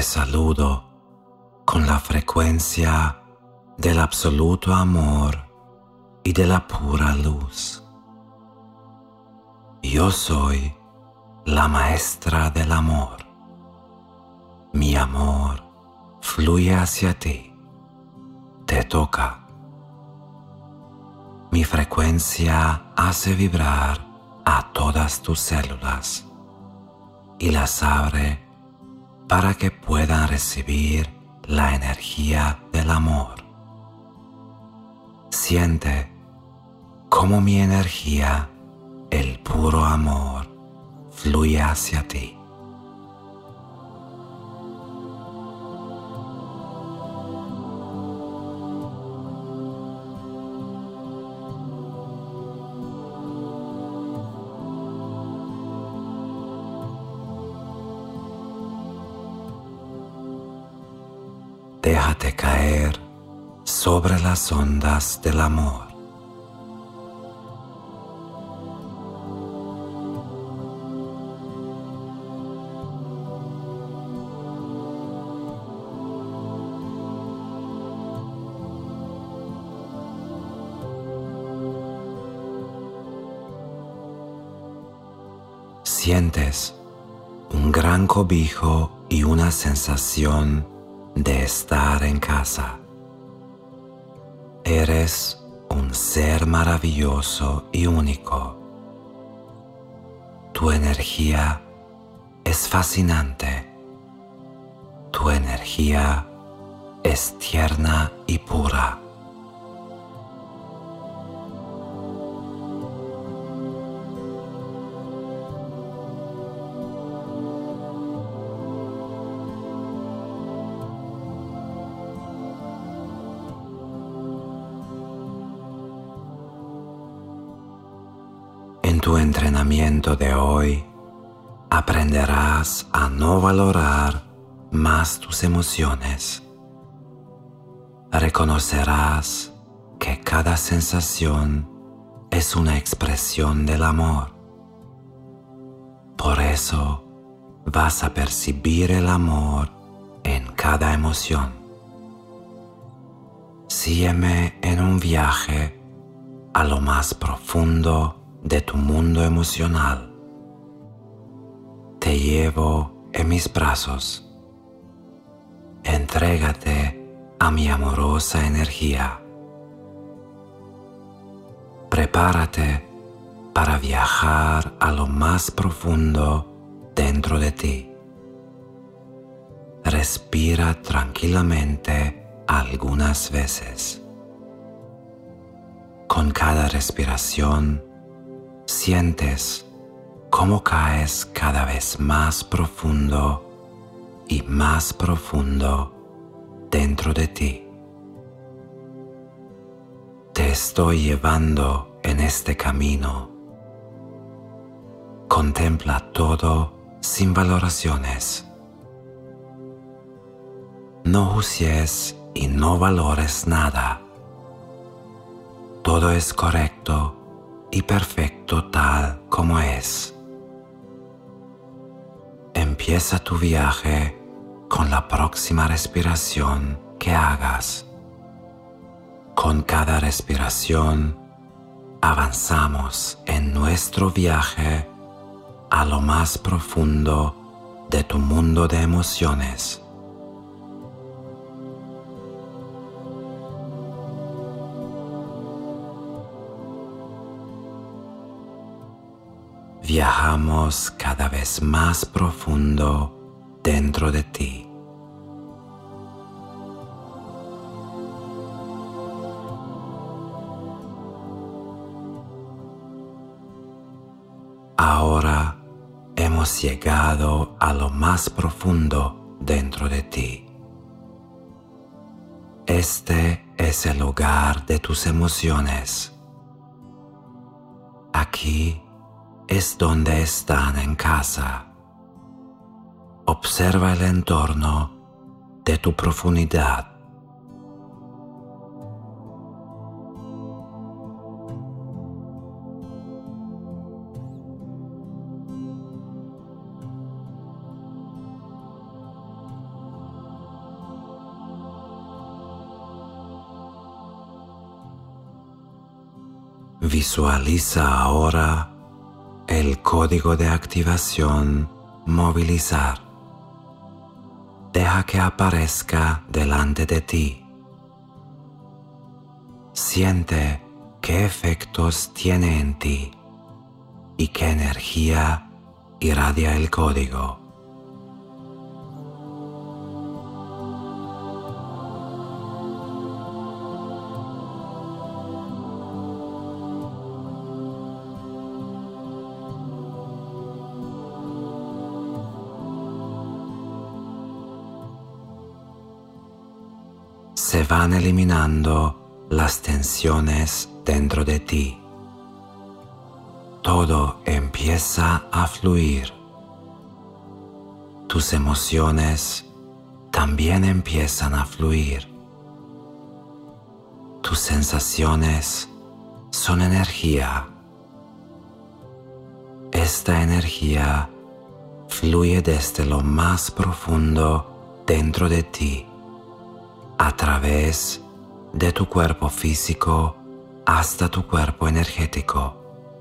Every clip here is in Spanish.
saludo con la frecuencia del absoluto amor y de la pura luz. Yo soy la maestra del amor. Mi amor fluye hacia ti, te toca. Mi frecuencia hace vibrar a todas tus células y las abre para que puedan recibir la energía del amor. Siente cómo mi energía, el puro amor, fluye hacia ti. Déjate caer sobre las ondas del amor. Sientes un gran cobijo y una sensación de estar en casa. Eres un ser maravilloso y único. Tu energía es fascinante. Tu energía es tierna y pura. En tu entrenamiento de hoy, aprenderás a no valorar más tus emociones. Reconocerás que cada sensación es una expresión del amor. Por eso vas a percibir el amor en cada emoción. Sígueme en un viaje a lo más profundo de tu mundo emocional. Te llevo en mis brazos. Entrégate a mi amorosa energía. Prepárate para viajar a lo más profundo dentro de ti. Respira tranquilamente algunas veces. Con cada respiración, sientes cómo caes cada vez más profundo y más profundo dentro de ti. Te estoy llevando en este camino. Contempla todo sin valoraciones. No juzgues y no valores nada. Todo es correcto y perfecto tal como es. Empieza tu viaje con la próxima respiración que hagas. Con cada respiración avanzamos en nuestro viaje a lo más profundo de tu mundo de emociones. Viajamos cada vez más profundo dentro de ti. Ahora hemos llegado a lo más profundo dentro de ti. Este es el hogar de tus emociones. Aquí es donde están en casa. Observa el entorno de tu profundidad. Visualiza ahora el código de activación movilizar. Deja que aparezca delante de ti. Siente qué efectos tiene en ti y qué energía irradia el código. Se van eliminando las tensiones dentro de ti. Todo empieza a fluir. Tus emociones también empiezan a fluir. Tus sensaciones son energía. Esta energía fluye desde lo más profundo dentro de ti, a través de tu cuerpo físico hasta tu cuerpo energético.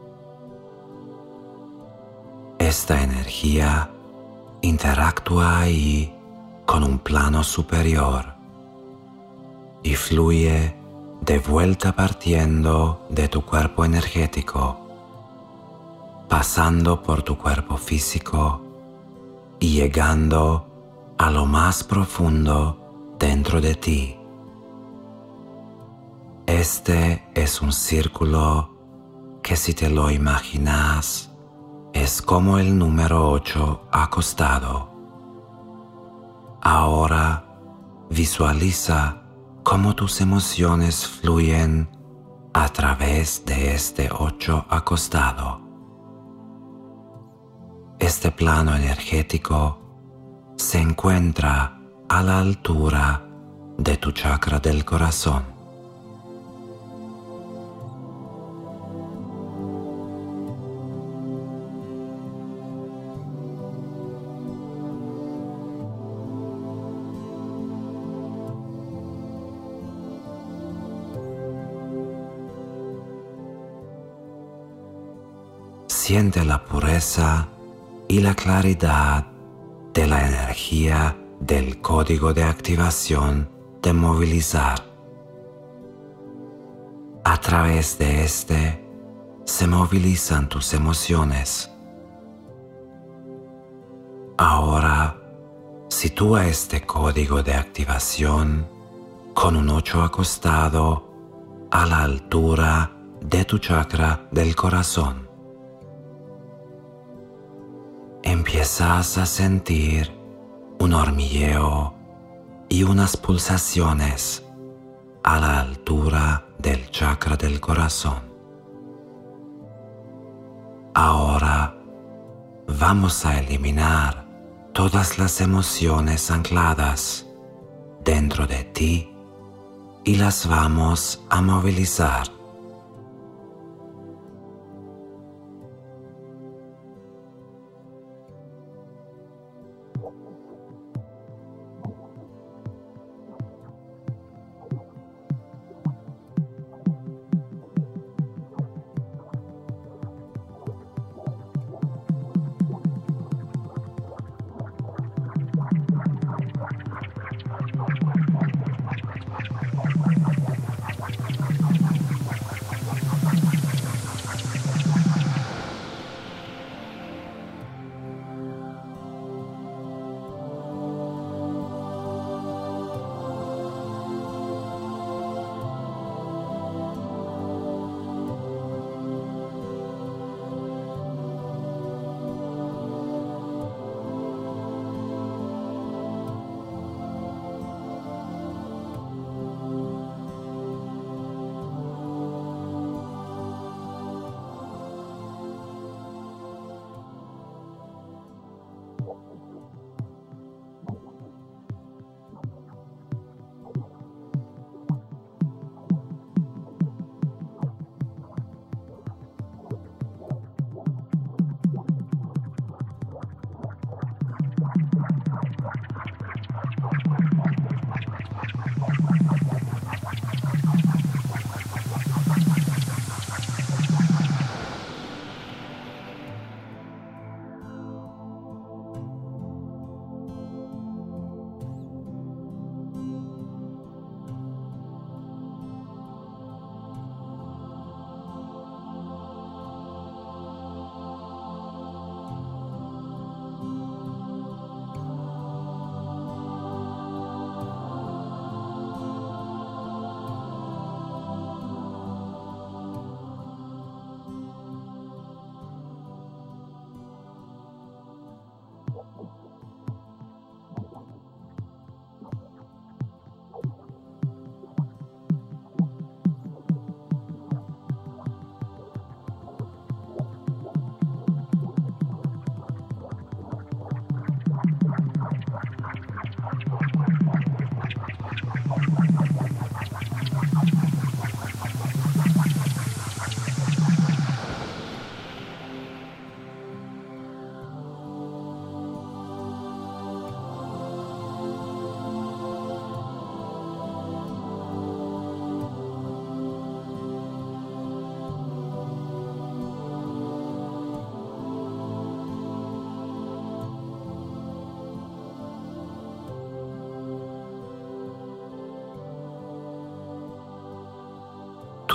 Esta energía interactúa ahí con un plano superior y fluye de vuelta partiendo de tu cuerpo energético, pasando por tu cuerpo físico y llegando a lo más profundo dentro de ti. Este es un círculo que, si te lo imaginas, es como el número 8 acostado. Ahora visualiza cómo tus emociones fluyen a través de este 8 acostado. Este plano energético se encuentra a la altura de tu chakra del corazón. Siente la pureza y la claridad de la energía del código de activación de movilizar. A través de este se movilizan tus emociones. Ahora, sitúa este código de activación con un 8 acostado a la altura de tu chakra del corazón. Empiezas a sentir un hormigueo y unas pulsaciones a la altura del chakra del corazón. Ahora vamos a eliminar todas las emociones ancladas dentro de ti y las vamos a movilizar.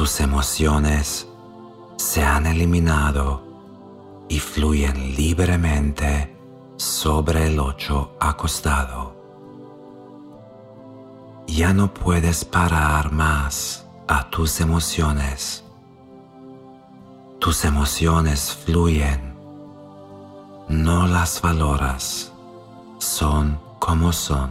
tus emociones se han eliminado y fluyen libremente sobre el lecho acostado. Ya no puedes parar más a tus emociones. Tus emociones fluyen, no las valoras, son como son.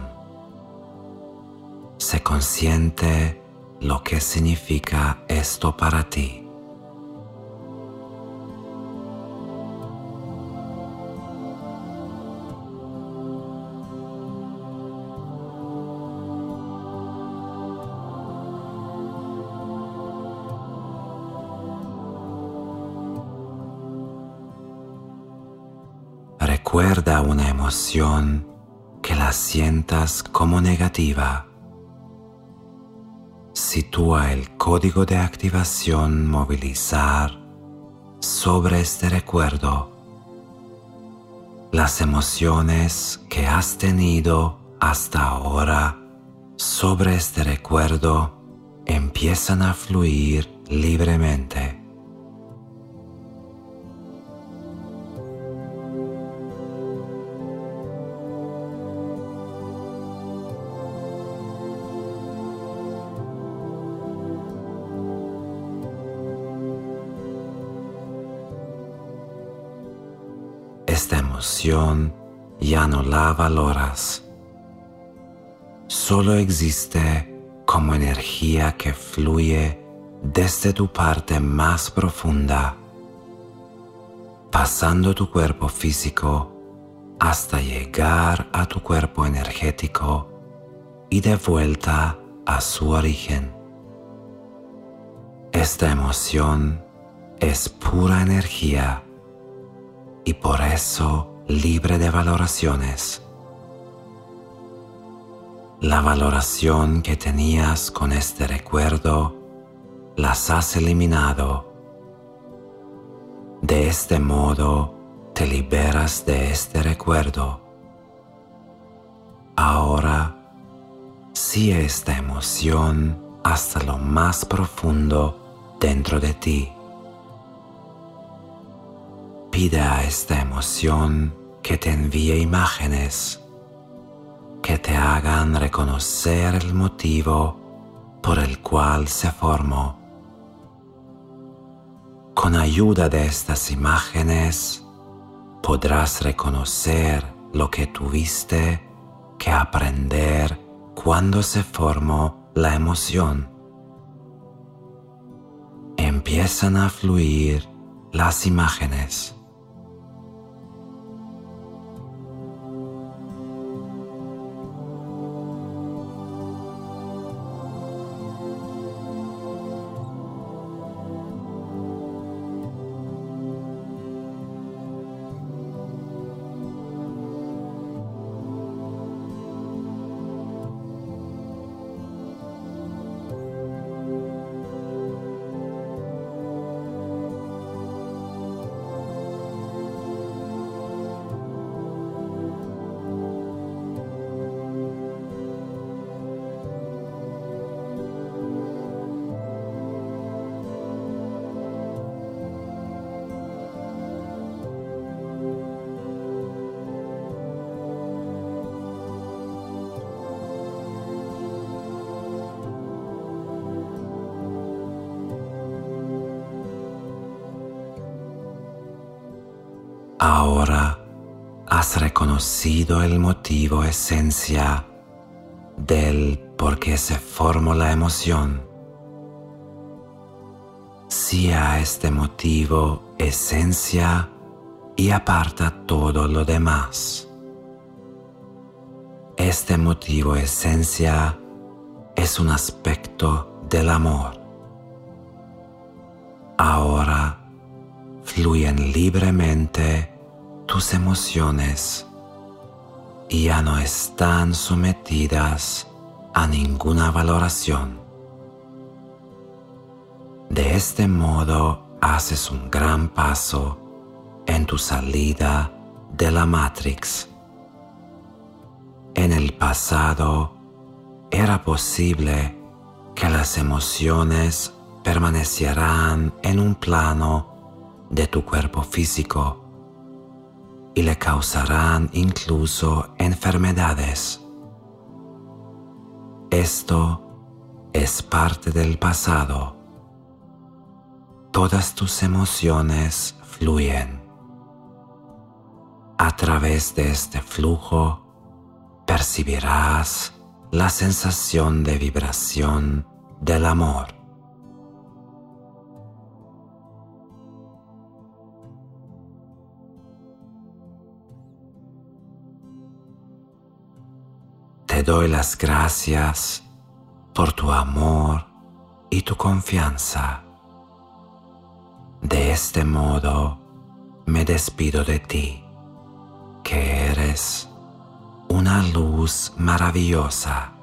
Sé consciente lo que significa esto para ti. Recuerda una emoción que la sientas como negativa. Sitúa el código de activación movilizar sobre este recuerdo. Las emociones que has tenido hasta ahora sobre este recuerdo empiezan a fluir libremente. Esta emoción ya no la valoras. Solo existe como energía que fluye desde tu parte más profunda, pasando tu cuerpo físico hasta llegar a tu cuerpo energético y de vuelta a su origen. Esta emoción es pura energía y por eso libre de valoraciones. La valoración que tenías con este recuerdo las has eliminado. De este modo te liberas de este recuerdo. Ahora, sigue esta emoción hasta lo más profundo dentro de ti. Pide a esta emoción que te envíe imágenes que te hagan reconocer el motivo por el cual se formó. Con ayuda de estas imágenes podrás reconocer lo que tuviste que aprender cuando se formó la emoción. Empiezan a fluir las imágenes. Ahora has reconocido el motivo esencia del por qué se formó la emoción. Sí a este motivo esencia y aparta todo lo demás. Este motivo esencia es un aspecto del amor. Ahora fluyen libremente tus emociones y ya no están sometidas a ninguna valoración. De este modo haces un gran paso en tu salida de la Matrix. En el pasado era posible que las emociones permanecerán en un plano de tu cuerpo físico y le causarán incluso enfermedades. Esto es parte del pasado. Todas tus emociones fluyen. A través de este flujo percibirás la sensación de vibración del amor. Te doy las gracias por tu amor y tu confianza. De este modo me despido de ti, que eres una luz maravillosa.